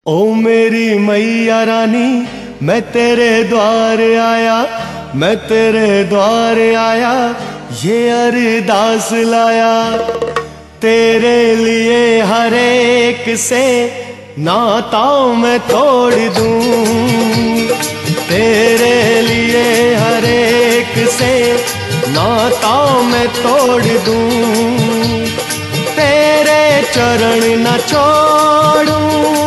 ओ मेरी मैया रानी, मैं तेरे द्वार आया, मैं तेरे द्वार आया, ये अरदास लाया। तेरे लिए हर एक से नाता मैं तोड़ दूं, तेरे लिए हर एक से नाता मैं तोड़ दूं, तेरे चरण न छोड़ूं,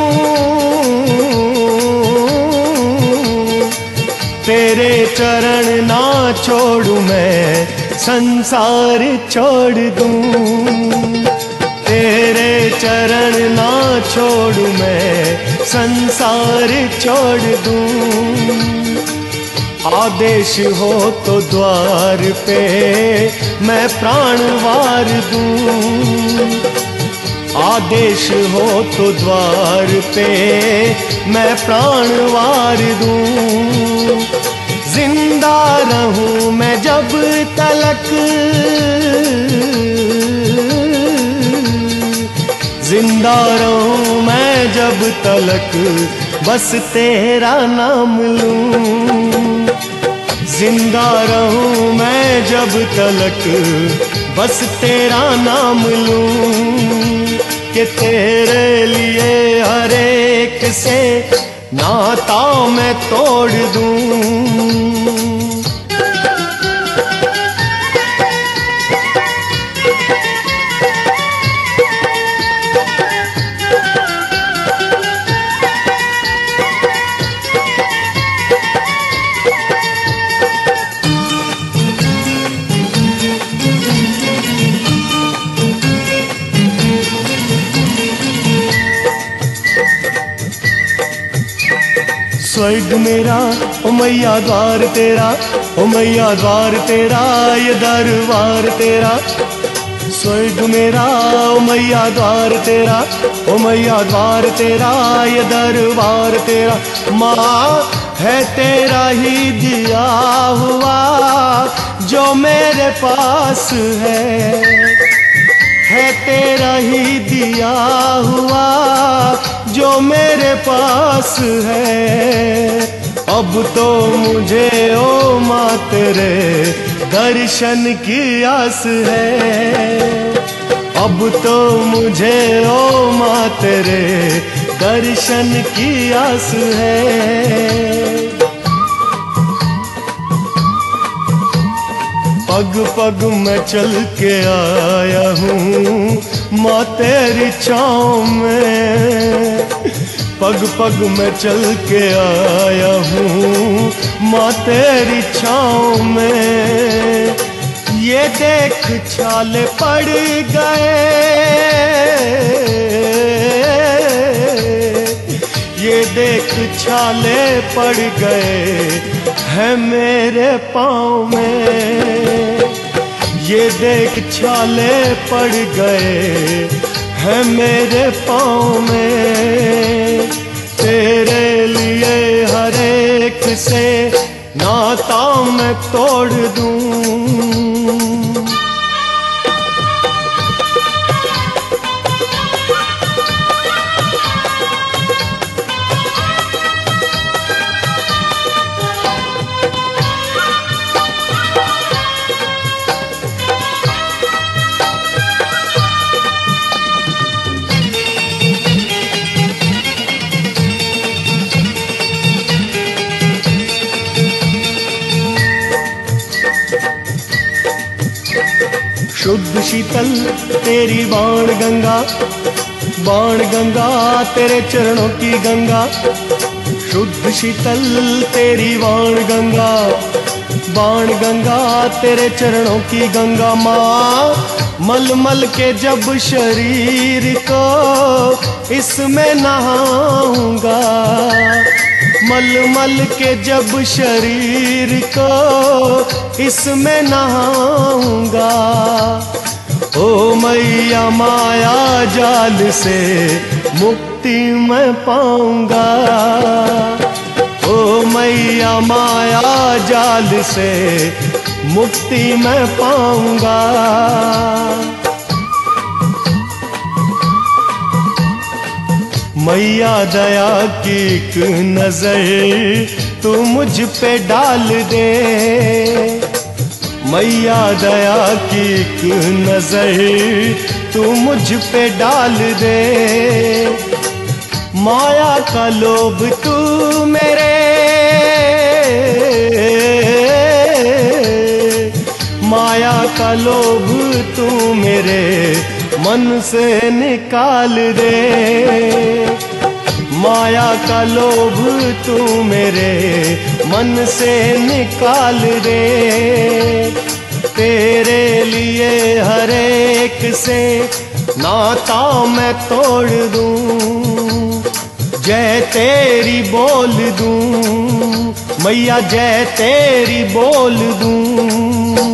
तेरे चरण ना छोड़ूं, मैं संसार छोड़ दूं, तेरे चरण ना छोड़ूं, मैं संसार छोड़ दूं। आदेश हो तो द्वार पे मैं प्राण वार दूं, आदेश हो तो द्वार पे मैं प्राण वार दूं। जिंदा रहूं मैं जब तलक, जिंदा रहूं मैं जब तलक, बस तेरा नाम लूं। जिंदा रहूं मैं जब तलक, बस तेरा नाम लूं। कि तेरे लिए हर एक से नाता मैं तोड़ दूं। स्वर्ग मेरा ओ मैया द्वार तेरा, ओ मैया द्वार तेरा, ये दरबार तेरा। स्वर्ग मेरा ओ मैया द्वार तेरा, ओ मैया द्वार तेरा, ये दरबार तेरा। माँ है तेरा ही दिया हुआ जो मेरे पास है तेरा ही दिया हुआ जो मेरे पास है। अब तो मुझे ओ माँ तेरे दर्शन की आस है, अब तो मुझे ओ माँ तेरे दर्शन की आस है। पग पग मैं चल के आया हूँ माँ तेरी छाँव में, पग पग मैं चल के आया हूँ माँ तेरी छाँव में। ये देख छाले पड़ गए, ये देख छाले पड़ गए है मेरे पाँव में, ये देख छाले पड़ गए है मेरे पाँव में। तेरे लिए हर एक से नाता मैं तोड़ दूं। शुद्ध शीतल तेरी बाण गंगा, बाण गंगा तेरे चरणों की गंगा। शुद्ध शीतल तेरी बाण गंगा, बाण गंगा तेरे चरणों की गंगा। माँ मल मल के जब शरीर को इसमें नहाऊंगा, मल मल के जब शरीर को इसमें नहाऊंगा। ओ मैया माया जाल से मुक्ति मैं पाऊंगा, ओ मैया माया जाल से मुक्ति मैं पाऊंगा। मैया दया की एक नजर तू मुझ पे डाल दे, मैया दया की एक नजर तू मुझ पे डाल दे। माया का लोभ तू मेरे, माया का लोभ तू मेरे मन से निकाल दे, माया का लोभ तू मेरे मन से निकाल दे। तेरे लिए हर एक से नाता मैं तोड़ दूं, जय तेरी बोल दूं मैया, जय तेरी बोल दूं।